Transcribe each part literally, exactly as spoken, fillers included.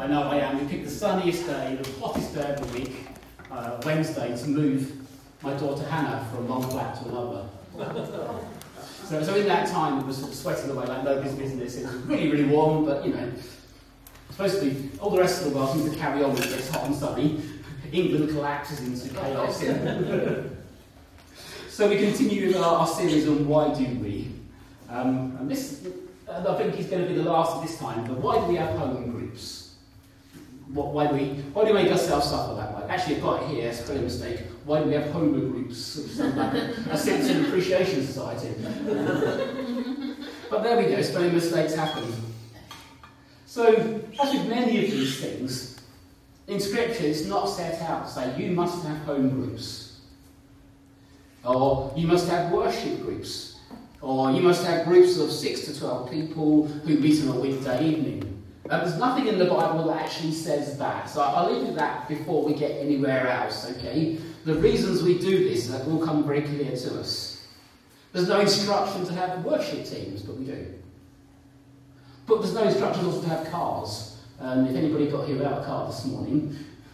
I know I am. We picked the sunniest day, the hottest day of the week, uh, Wednesday, to move my daughter Hannah from one flat to another. so, so in that time, it was sort of sweating away like nobody's business. It was really, really warm, but you know, supposed to be all the rest of the world seems to carry on when it gets hot and sunny. England collapses into chaos. So we continue with our, our series on Why Do We? Um, and this, uh, I think, is going to be the last of this time. But why do we have home groups? What, why do we? Why do we make ourselves suffer that way? Actually, I've got it here. It's a clear mistake. Why do we have home groups? Which sounds like a, a Simpson Appreciation Society. But there we go. Spelling mistakes happen. So, as with many of these things, in Scripture, it's not set out to say you must have home groups. Or you must have worship groups. Or you must have groups of six to twelve people who meet on a weekday evening. Uh, there's nothing in the Bible that actually says that. So I'll leave you that before we get anywhere else, okay? The reasons we do this have all come very clear to us. There's no instruction to have worship teams, but we do. But there's no instructions also to have cars. Um, if anybody got here without a car this morning,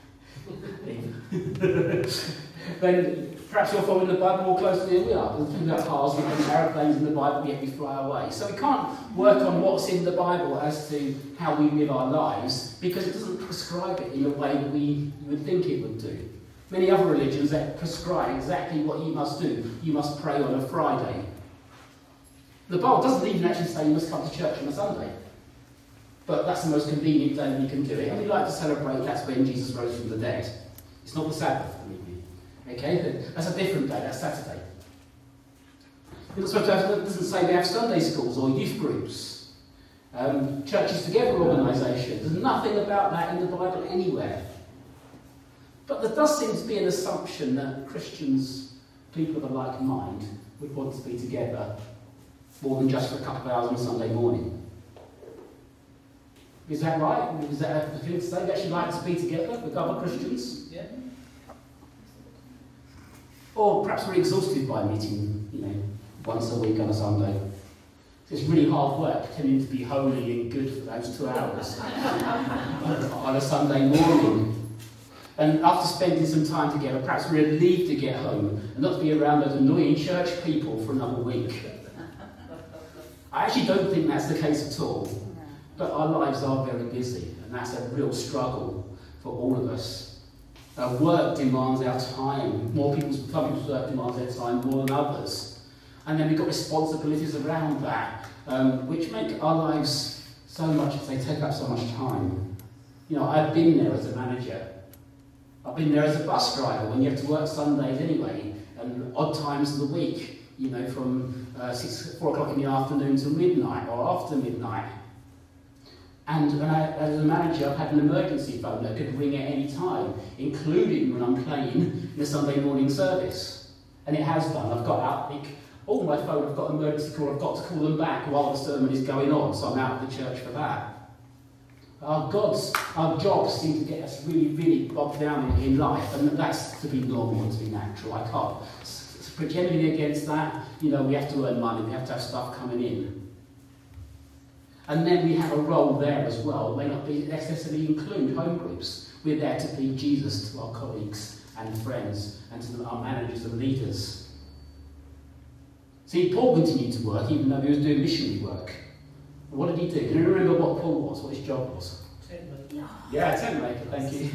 then perhaps you're following the Bible more closely than we are. There's things about cars, we have aeroplanes in the Bible, yet we fly away. So we can't work on what's in the Bible as to how we live our lives, because it doesn't prescribe it in a way that we would think it would do. Many other religions that prescribe exactly what you must do. You must pray on a Friday. The Bible doesn't even actually say you must come to church on a Sunday. But that's the most convenient day we can do it. And we like to celebrate that's when Jesus rose from the dead. It's not the Sabbath, believe me. Okay, that's a different day, that's Saturday. It doesn't say we have Sunday schools or youth groups, um, churches together organisations. There's nothing about that in the Bible anywhere. But there does seem to be an assumption that Christians, people of a like mind, would want to be together more than just for a couple of hours on a Sunday morning. Is that right? Is that a thing to say? We actually like to be together with other Christians? Yeah. Or perhaps we're exhausted by meeting, you know, once a week on a Sunday. It's really hard work, pretending to be holy and good for those two hours on a Sunday morning. And after spending some time together, perhaps we're relieved to get home and not to be around those annoying church people for another week. I actually don't think that's the case at all. But our lives are very busy, and that's a real struggle for all of us. Our work demands our time. More people's, some people's work demands their time more than others. And then we've got responsibilities around that, um, which make our lives so much, they take up so much time. You know, I've been there as a manager. I've been there as a bus driver when you have to work Sundays anyway, and odd times of the week, you know, from uh, six, four o'clock in the afternoon till midnight or after midnight. And when I, as a manager, I've had an emergency phone that could ring at any time, including when I'm playing in a Sunday morning service. And it has done. I've got out, like, oh, my phone, I've got an emergency call, I've got to call them back while the sermon is going on, so I'm out of the church for that. Our gods, our jobs seem to get us really, really bogged down in, in life, and that's to be normal and to be natural. I can't pretend anything against that. You know, we have to earn money, we have to have stuff coming in. And then we have a role there as well. It may not be necessarily include home groups. We're there to be Jesus to our colleagues and friends and to our managers and leaders. See, Paul continued to work even though he was doing missionary work. And what did he do? Can you remember what Paul was, what his job was? Tent maker. Yeah, tent maker, thank you.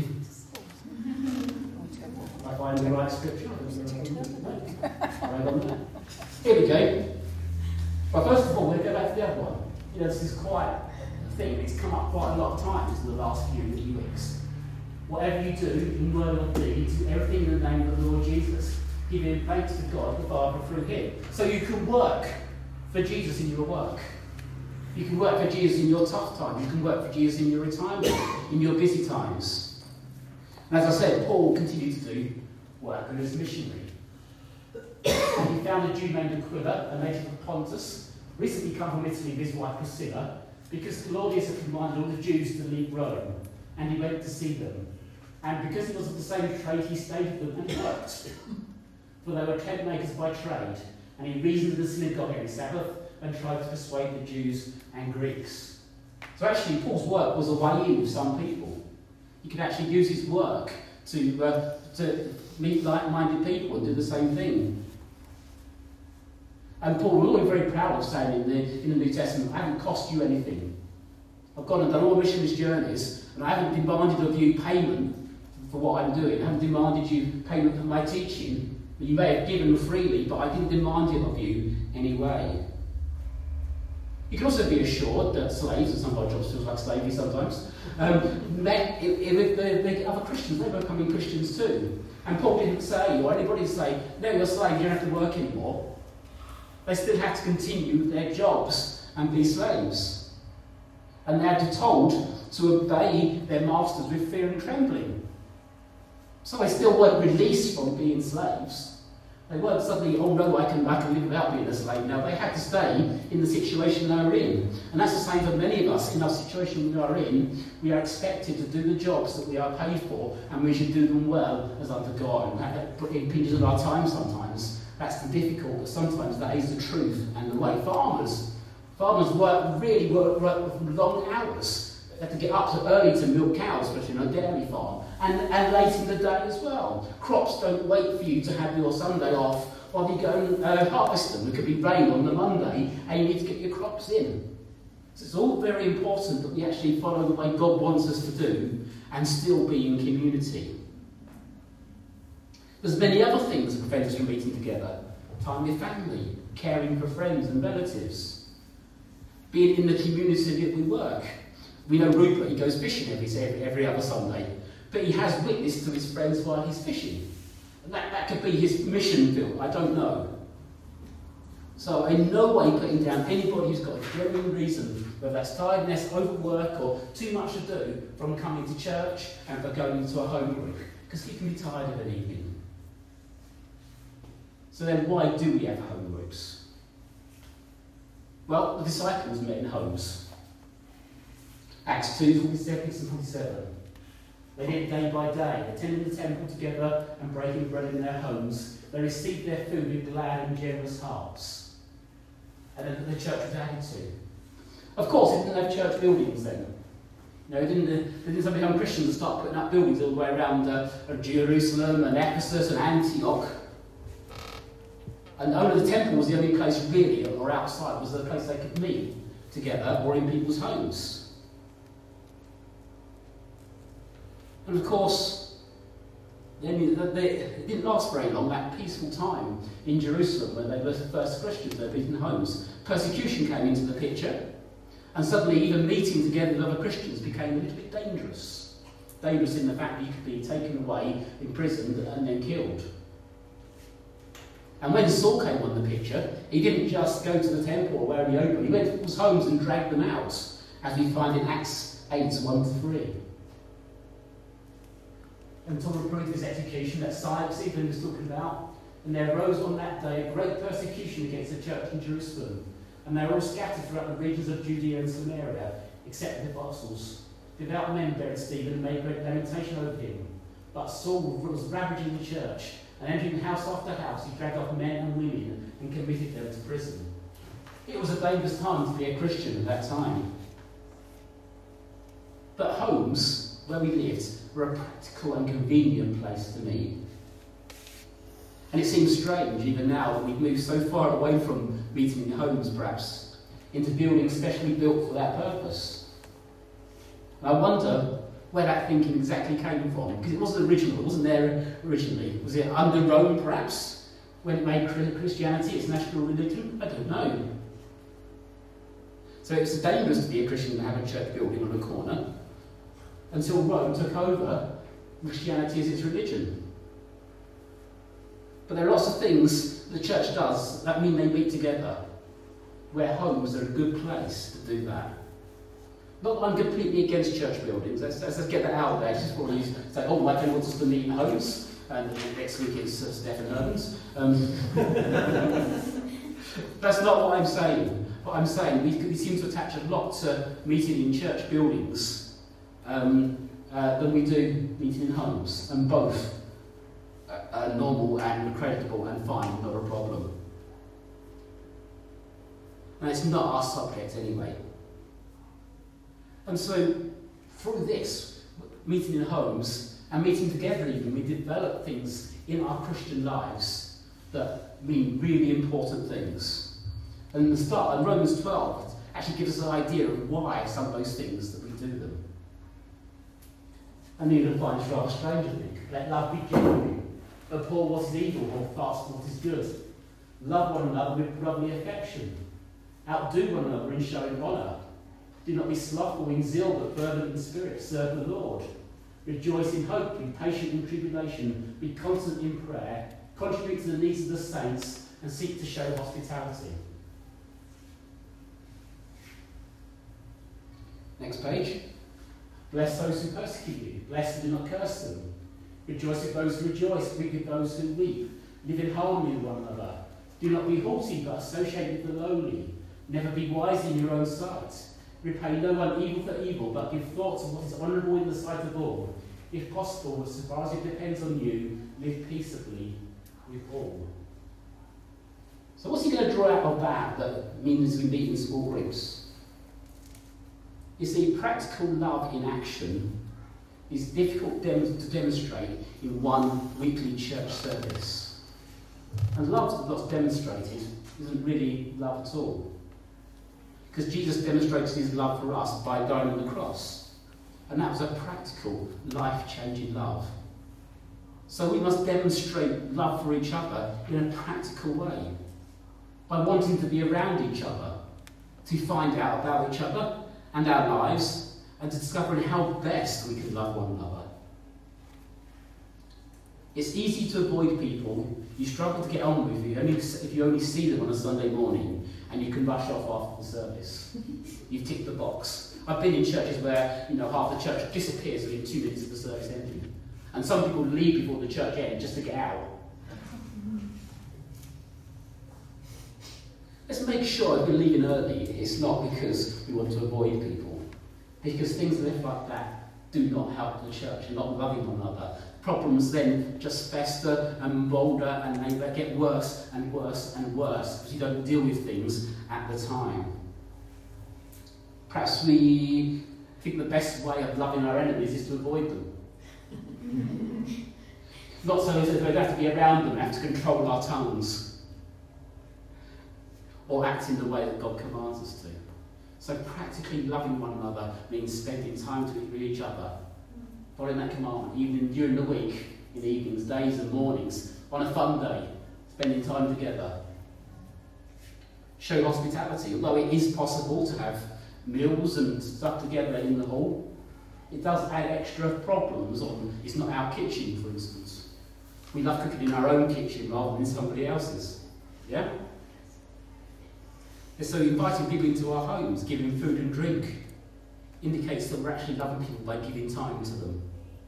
If I find the right scripture, right on there. Here we go. Well, first of all, we'll go back to the other one. You know, this is quite a thing. It's come up quite a lot of times in the last few weeks. Whatever you do, in word or deed, do everything in the name of the Lord Jesus, giving thanks to God the Father through Him. So you can work for Jesus in your work. You can work for Jesus in your tough times. You can work for Jesus in your retirement, in your busy times. And as I said, Paul continued to do work as a missionary. He found a Jew named Aquila, a native of Pontus, recently come from Italy with his wife Priscilla, because Claudius had commanded all the Jews to leave Rome, and he went to see them. And because he was of the same trade, he stayed with them and worked. For they were tent makers by trade, and he reasoned in the synagogue every Sabbath and tried to persuade the Jews and Greeks. So actually, Paul's work was a way in with some people. He could actually use his work to, uh, to meet like-minded people and do the same thing. And Paul, we're always very proud of saying in the, in the New Testament, I haven't cost you anything. I've gone and done all missionary journeys, and I haven't demanded of you payment for what I'm doing. I haven't demanded you payment for my teaching. You may have given freely, but I didn't demand it of you anyway. You can also be assured that slaves, and some of our jobs feels like slavery sometimes, um, met with the, the other Christians. They were becoming Christians too. And Paul didn't say, or anybody say, no, you're slaves, you don't have to work anymore. They still had to continue their jobs and be slaves. And they had to told to obey their masters with fear and trembling. So they still weren't released from being slaves. They weren't suddenly, oh no, I can, I can live without being a slave now. They had to stay in the situation they were in. And that's the same for many of us in our situation we are in. We are expected to do the jobs that we are paid for, and we should do them well as unto God. And that impinges on our time sometimes. That's the difficult, but sometimes that is the truth and the way. Farmers, farmers work, really work, work long hours. They have to get up so early to milk cows, especially on a dairy farm. And, and late in the day as well. Crops don't wait for you to have your Sunday off while you go and uh, harvest them. It could be rain on the Monday and you need to get your crops in. So it's all very important that we actually follow the way God wants us to do and still be in community. There's many other things that prevent us from meeting together. Time with family, caring for friends and relatives, being in the community that we work. We know Rupert, he goes fishing every, every, every other Sunday. But he has witnessed to his friends while he's fishing. And that, that could be his mission field, I don't know. So in no way putting down anybody who's got a genuine reason, whether that's tiredness, overwork, or too much to do, from coming to church and for going into a home group. Because he can be tired of an evening. So then why do we have home groups? Well, the disciples met in homes. Acts two, forty-six and forty-seven. They did day by day, attending the temple together and breaking bread in their homes. They received their food with glad and generous hearts. And then the church was added to. Of course, they didn't have church buildings then. No, they didn't, they didn't become Christians and start putting up buildings all the way around uh, Jerusalem and Ephesus and Antioch. And only the temple was the only place really, or outside, was the place they could meet together or in people's homes. And of course, they, they, it didn't last very long, that peaceful time in Jerusalem when they were the first Christians, they were in homes. Persecution came into the picture, and suddenly even meeting together with other Christians became a little bit dangerous. Dangerous in the fact that you could be taken away, imprisoned, and then killed. And when Saul came on the picture, he didn't just go to the temple or where he opened, he went to people's homes and dragged them out, as we find in Acts eight, one to three. Until the proof of his execution that Stephen was talking about. And there arose on that day a great persecution against the church in Jerusalem. And they were all scattered throughout the regions of Judea and Samaria, except the apostles. Devout men buried Stephen and made great lamentation over him. But Saul was ravaging the church, and entering house after house, he dragged off men and women and committed them to prison. It was a dangerous time to be a Christian at that time. But homes, where we lived, were a practical and convenient place to meet. And it seems strange, even now, that we've moved so far away from meeting in homes, perhaps, into buildings specially built for that purpose. And I wonder where that thinking exactly came from, because it wasn't original, it wasn't there originally. Was it under Rome, perhaps, when it made Christianity its national religion? I don't know. So it's dangerous to be a Christian and have a church building on a corner, until Rome took over Christianity as its religion. But there are lots of things the church does that mean they meet together, where homes are a good place to do that. Not that I'm completely against church buildings, let's, let's get that out there. Just before you say, oh, my friend wants us to meet in homes, and next week it's uh, Stephen Irvins. Um, that's not what I'm saying. What I'm saying, we, we seem to attach a lot to meeting in church buildings um, uh, than we do meeting in homes, and both are, are normal and creditable and fine, not a problem. And it's not our subject anyway. And so, through this, meeting in homes and meeting together even, we develop things in our Christian lives that mean really important things. And the start, and Romans twelve actually gives us an idea of why some of those things that we do them. And you're going to find it's rather strange, I think. Let love be genuine. Abhor what is evil, hold fast what is good. Love one another with brotherly affection. Outdo one another in showing honour. Do not be slothful in zeal, but fervent in spirit. Serve the Lord. Rejoice in hope. Be patient in tribulation. Be constant in prayer. Contribute to the needs of the saints and seek to show hospitality. Next page. Bless those who persecute you. Bless and do not curse them. Rejoice with those who rejoice. Weep with those who weep. Live in harmony with one another. Do not be haughty, but associate with the lowly. Never be wise in your own sight. Repay no one evil for evil, but give thought to what is honourable in the sight of all. If possible, as far as it depends on you, live peaceably with all. So what's he going to draw out of that that means we meet in small groups? You see, practical love in action is difficult dem- to demonstrate in one weekly church service. And love that's demonstrated isn't really love at all. Because Jesus demonstrated his love for us by dying on the cross. And that was a practical, life-changing love. So we must demonstrate love for each other in a practical way. By wanting to be around each other, to find out about each other and our lives, and to discovering how best we can love one another. It's easy to avoid people you struggle to get on with you only if you only see them on a Sunday morning and you can rush off after the service. You've ticked the box. I've been in churches where, you know, half the church disappears within two minutes of the service ending. And some people leave before the church ends just to get out. Let's make sure if we're leaving early, it's not because we want to avoid people. Because things left like that do not help the church and not loving one another. Problems then just fester and boulder and they get worse and worse and worse because you don't deal with things at the time. Perhaps we think the best way of loving our enemies is to avoid them. Not so as if we have to be around them, we have to control our tongues. Or act in the way that God commands us to. So practically loving one another means spending time with each other, following that commandment, even during the week, in evenings, days and mornings, on a fun day, spending time together. Show hospitality. Although it is possible to have meals and stuff together in the hall, it does add extra problems on, it's not our kitchen, for instance. We love cooking in our own kitchen rather than somebody else's. Yeah? And so inviting people into our homes, giving food and drink, indicates that we're actually loving people by giving time to them.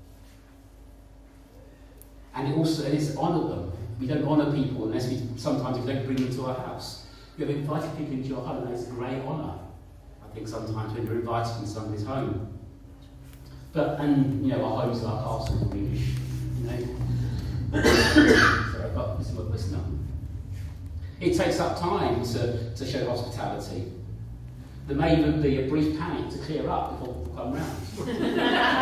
And it also is honour them. We don't honour people unless we sometimes we don't bring them to our house. We have invited people into your home, and it's a great honour. I think sometimes when you're invited in somebody's home. But and you know, our homes are our castles in English, you know. Sorry, I've got this is my listener. It takes up time to, to show hospitality. There may even be a brief panic to clear up before people come round.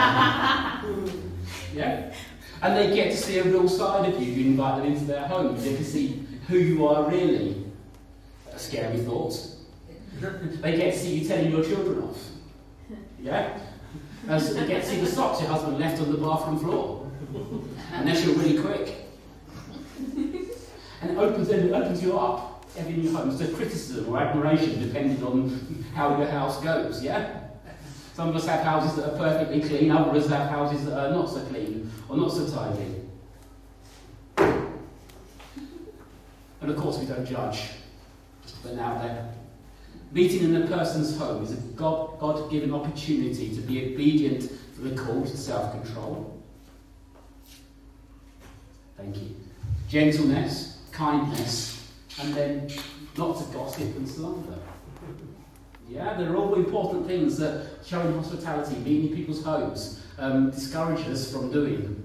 Yeah? And they get to see a real side of you. You invite them into their home. They get to see who you are really. A scary thought. They get to see you telling your children off. Yeah? As they get to see the socks your husband left on the bathroom floor. Unless you're really quick. And it opens, it opens you up in your homes to criticism or admiration depending on how your house goes, yeah? Some of us have houses that are perfectly clean, others have houses that are not so clean or not so tidy. And of course we don't judge, just to put it out there. Meeting in a person's home is a God, God-given opportunity to be obedient to the call to self-control. Thank you. Gentleness, kindness, and then not to gossip and slander. Yeah, they're all important things that showing hospitality, being in people's homes, um, discourage us from doing.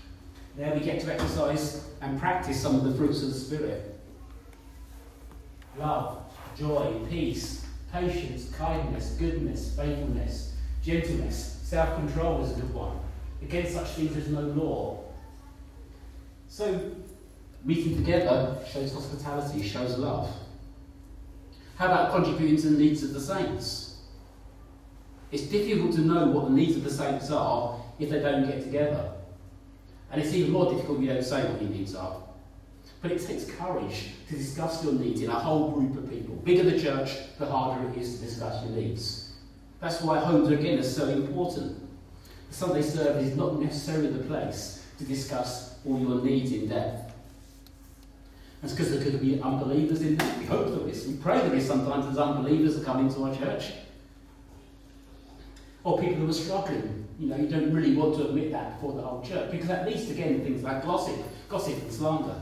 There we get to exercise and practice some of the fruits of the Spirit. love, joy, peace, patience, kindness, goodness, faithfulness, gentleness, self-control is a good one. Against such things there's no law. So, meeting together shows hospitality, shows love. How about contributing to the needs of the saints? It's difficult to know what the needs of the saints are if they don't get together. And it's even more difficult if you don't say what your needs are. But it takes courage to discuss your needs in a whole group of people. The bigger the church, the harder it is to discuss your needs. That's why homes, again, are so important. The Sunday service is not necessarily the place to discuss all your needs in depth. That's because there could be unbelievers in there. We hope there is. We pray there is sometimes there's unbelievers that come into our church. Or people who are struggling. You know, you don't really want to admit that before the whole church. Because that leads to, again, things like gossip, gossip and slander.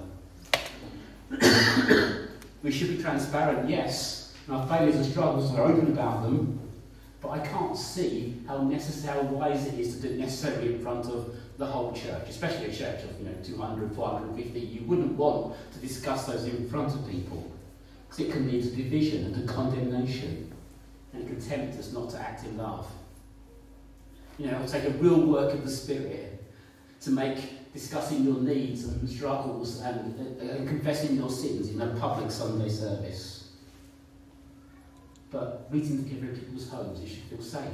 We should be transparent, yes. And our failures and struggles are open about them. But I can't see how necessary, how wise it is to do it necessarily in front of the whole church, especially a church of, you know, two hundred, four hundred fifty. You wouldn't want to discuss those in front of people, because it can lead to division and to condemnation, and it can tempt us not to act in love. You know, it'll take a real work of the Spirit to make discussing your needs and struggles and, and confessing your sins in a public Sunday service. But meeting together in people's homes, you should feel safe.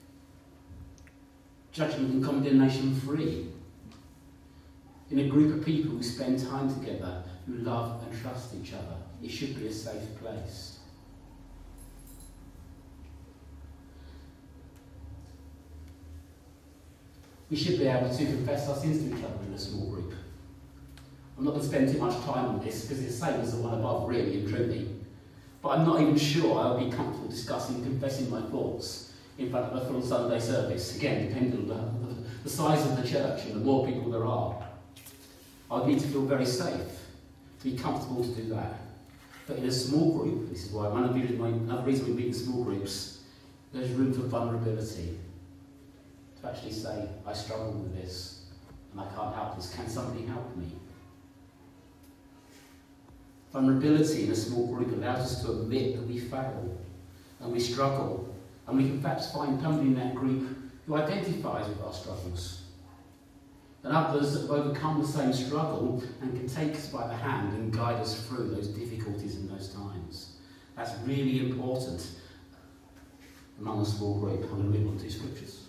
Judgment and condemnation free. In a group of people who spend time together, who love and trust each other, it should be a safe place. We should be able to confess our sins to each other in a small group. I'm not going to spend too much time on this because it's the same as the one above, really and truly. But I'm not even sure I'll be comfortable discussing and confessing my thoughts in front of a full Sunday service. Again, depending on the, the size of the church and the more people there are. I'd need to feel very safe to be comfortable to do that. But in a small group, this is why one of the another reason we meet in small groups, there's room for vulnerability. To actually say, I struggle with this and I can't help this. Can somebody help me? Vulnerability in a small group allows us to admit that we fail and we struggle, and we can perhaps find somebody in that group who identifies with our struggles, and others that have overcome the same struggle and can take us by the hand and guide us through those difficulties in those times. That's really important among a small group. I'm going to move on to two scriptures.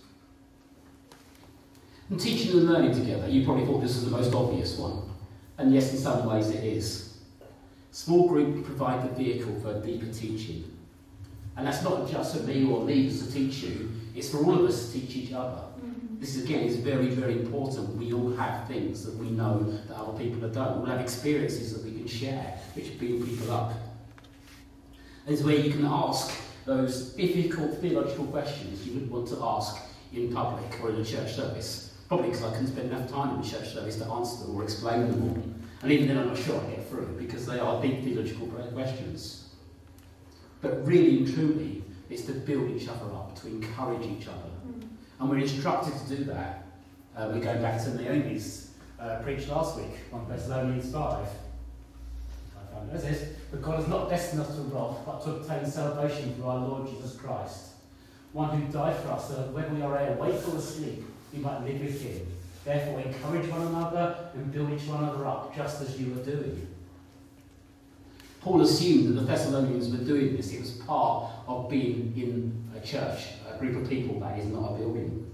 And teaching and learning together, you probably thought this was the most obvious one, and yes, in some ways it is. Small group provide the vehicle for deeper teaching. And that's not just for me or leaders to teach you, it's for all of us to teach each other. Mm-hmm. This, again, is very, very important. We all have things that we know that other people have done. We all have experiences that we can share, which build people up. And it's where you can ask those difficult theological questions you would want to ask in public or in a church service. Probably because I couldn't spend enough time in the church service to answer them or explain them all. And even then I'm not sure I get through, because they are big theological questions. But really and truly, it's to build each other up, to encourage each other. Mm. And we're instructed to do that. Uh, we're going back to Naomi's uh, preach last week, First Thessalonians five. I found it says, but God has not destined us to wrath, but to obtain salvation through our Lord Jesus Christ, one who died for us, so that when we are awake or asleep, we might live with him. Therefore, encourage one another and build each one another up, just as you are doing. Paul assumed that the Thessalonians were doing this. It was part of being in a church, a group of people, that is not a building.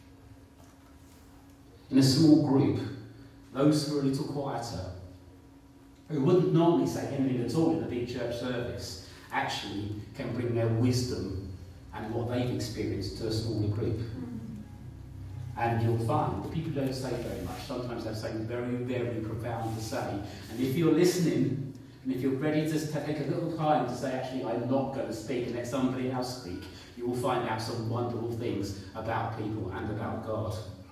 In a small group, those who are a little quieter, who wouldn't normally say anything at all in a big church service, actually can bring their wisdom and what they've experienced to a smaller group. And you'll find that people don't say very much. Sometimes they have something very, very profound to say. And if you're listening, and if you're ready to take a little time to say, actually, I'm not going to speak and let somebody else speak, you will find out some wonderful things about people and about God.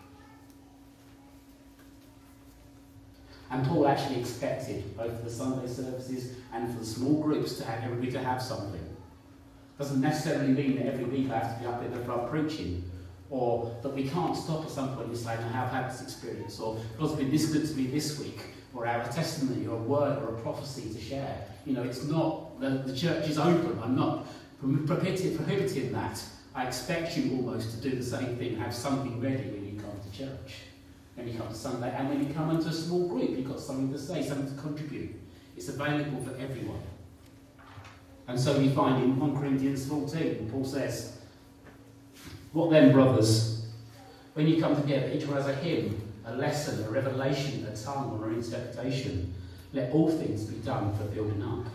And Paul actually expected both for the Sunday services and for the small groups to have everybody to have something. Doesn't necessarily mean that every week I have to be up in the front preaching, or that we can't stop at some point and say, I have had this experience, or God's been this good to me this week, or I have a testimony or a word or a prophecy to share. You know, it's not not, the, the church is open. I'm not prohibiting, prohibiting that. I expect you almost to do the same thing, have something ready when you come to church, when you come to Sunday, and when you come into a small group, you've got something to say, something to contribute. It's available for everyone. And so we find in First Corinthians fourteen, Paul says, "What then, brothers? When you come together, each one has a hymn, a lesson, a revelation, a tongue, or an interpretation. Let all things be done for building up."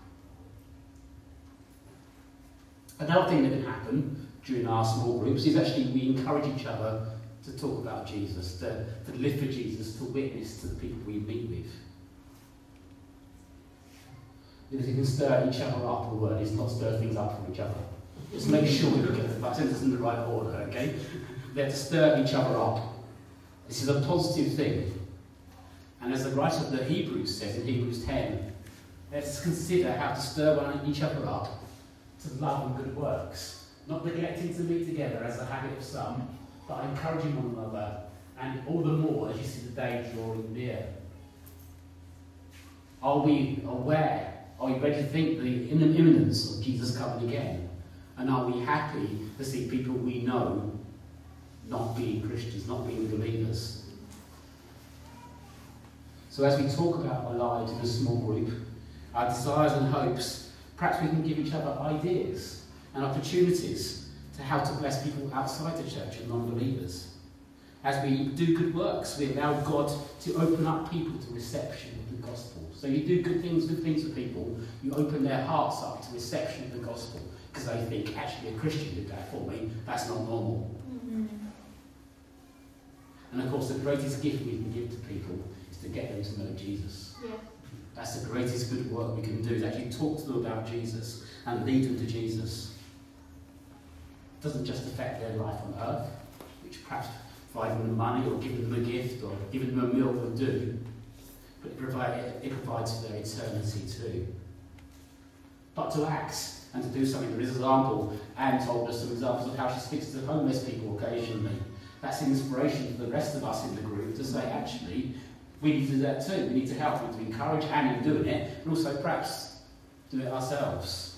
Another thing that can happen during our small groups is actually we encourage each other to talk about Jesus, to, to live for Jesus, to witness to the people we meet with. Because you can stir each other up, the word is not stir things up for each other. Just make sure we get the sentence in the right order, okay? They're to stir each other up. This is a positive thing. And as the writer of the Hebrews says in Hebrews ten, let's consider how to stir one each other up to love and good works, not neglecting to meet together as the habit of some, but encouraging one another, and all the more as you see the day drawing near. Are we aware? Are we ready to think the imminence of Jesus coming again? And are we happy to see people we know not being Christians, not being believers? So as we talk about our lives in a small group, our desires and hopes, perhaps we can give each other ideas and opportunities to how to bless people outside the church and non-believers. As we do good works, we allow God to open up people to reception of the gospel. So you do good things, good things for people, you open their hearts up to reception of the gospel, because they think, actually, a Christian did that for me, that's not normal. Mm-hmm. And of course, the greatest gift we can give to people is to get them to know Jesus. Yeah. That's the greatest good work we can do, is actually talk to them about Jesus and lead them to Jesus. It doesn't just affect their life on earth, which perhaps providing them money or giving them a gift or giving them a meal will do, but it, provide, it provides for their eternity too. But to act and to do something, there is an example, Anne told us some examples of how she speaks to homeless people occasionally. That's an inspiration for the rest of us in the group to say, actually, we need to do that too. We need to help them, to encourage Anne in doing it, but also perhaps do it ourselves.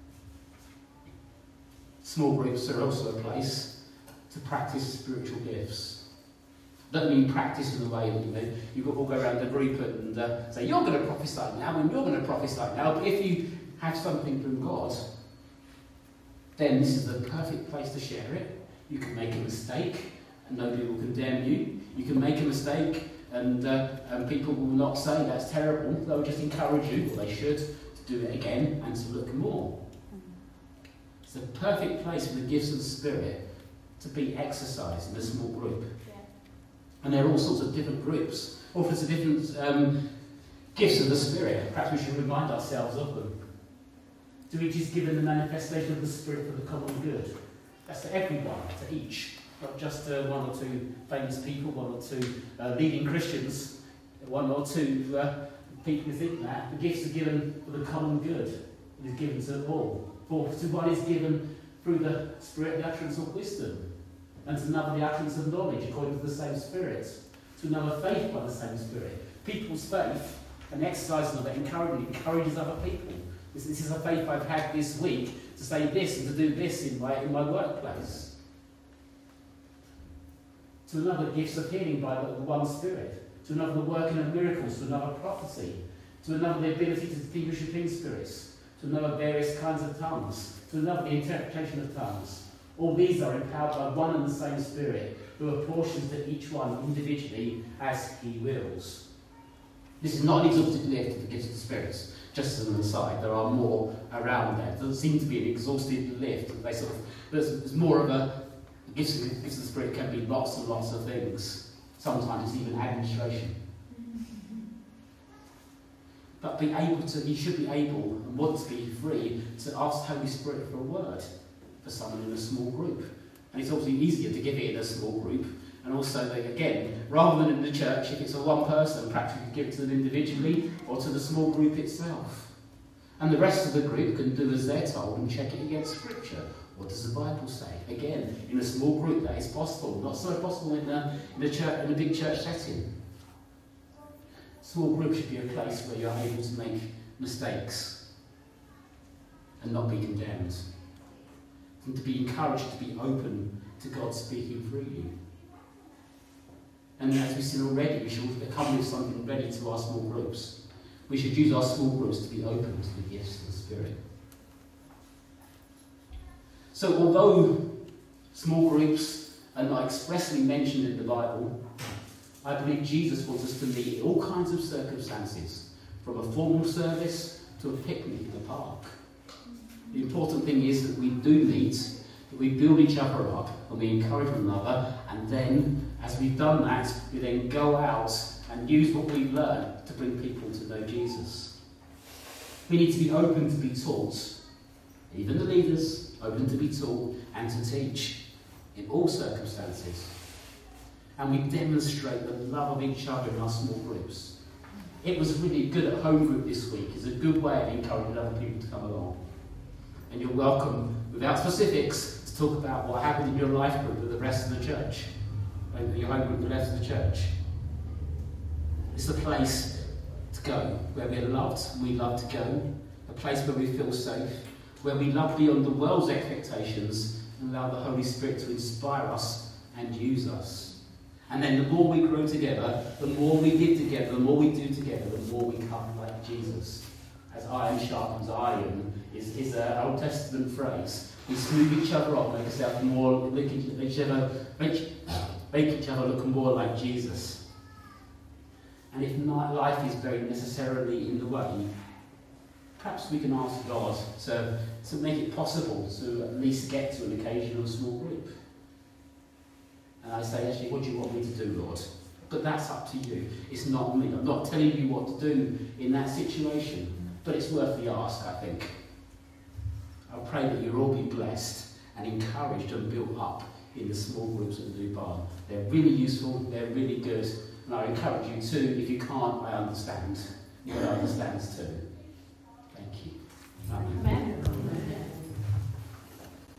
Small groups are also a place to practice spiritual gifts. Doesn't mean practice in the way that you know, you all go around the group and uh, say, you're going to prophesy now and you're going to prophesy now. But if you have something from God, then this is the perfect place to share it. You can make a mistake and nobody will condemn you. You can make a mistake and, uh, and people will not say that's terrible. They'll just encourage you, or they should, to do it again and to look more. It's a perfect place for the gifts of the Spirit to be exercised in a small group. Yeah. And there are all sorts of different groups, all sorts of different um, gifts of the Spirit. Perhaps we should remind ourselves of them. To each is given the manifestation of the Spirit for the common good. That's to everyone, to each. Not just uh, one or two famous people, one or two uh, leading Christians, one or two uh, people who think that. The gifts are given for the common good. It is given to all. For to one is given through the Spirit the utterance of wisdom, and to another the utterance of knowledge according to the same Spirit, to another faith by the same Spirit. People's faith and exercising of it encourages, encourages other people. This, this is a faith I've had this week to say this and to do this in my, in my workplace. To another, gifts of healing by the one Spirit. To another, the working of miracles. To another, prophecy. To another, the ability to distinguish between spirits. To another, various kinds of tongues. To another, the interpretation of tongues. All these are empowered by one and the same Spirit, who apportions to each one individually as he wills. This is not an exhaustive list of the gifts of the spirits. Just as an aside, there are more around there. It doesn't seem to be an exhaustive lift. They sort of, there's, there's more of a the gifts of, gifts of the Spirit can be lots and lots of things. Sometimes it's even administration. But be able to, you should be able and want to be free to ask the Holy Spirit for a word for someone in a small group. And it's obviously easier to give it in a small group. And also, like, again, rather than in the church, if it's a one person, perhaps you could give it to them individually or to the small group itself. And the rest of the group can do as they're told and check it against Scripture. What does the Bible say? Again, in a small group, that is possible. Not so possible in a, in a, church, in a big church setting. Small group should be a place where you're able to make mistakes. and not be condemned. And to be encouraged to be open to God speaking through you. And as we said already, we should accompany something ready to our small groups. We should use our small groups to be open to the gifts of the Spirit. So although small groups are not expressly mentioned in the Bible, I believe Jesus wants us to meet in all kinds of circumstances, from a formal service to a picnic in the park. The important thing is that we do meet, that we build each other up, and we encourage one another, and then, as we've done that, we then go out and use what we've learned to bring people to know Jesus. We need to be open to be taught, even the leaders, open to be taught and to teach in all circumstances. And we demonstrate the love of each other in our small groups. It was really good at home group this week. It's a good way of encouraging other people to come along. And you're welcome, without specifics, to talk about what happened in your life group with the rest of the church. Your home group with the rest of the church. It's a place to go, where we're loved and we love to go. A place where we feel safe, where we love beyond the world's expectations and allow the Holy Spirit to inspire us and use us. And then the more we grow together, the more we live together, the more we do together, the more we come like Jesus. As iron sharpens iron is, is an Old Testament phrase. We smooth each other up, make ourselves more, make each other, make, make each other look more like Jesus. And if not, life is very necessarily in the way, perhaps we can ask God to, to make it possible to at least get to an occasional small group. And I say, actually, what do you want me to do, Lord? But that's up to you. It's not me. I'm not telling you what to do in that situation. But it's worth the ask, I think. I pray that you'll all be blessed and encouraged and built up in the small groups at New Barn. They're really useful. They're really good. And I encourage you too. If you can't, I understand. God understands too.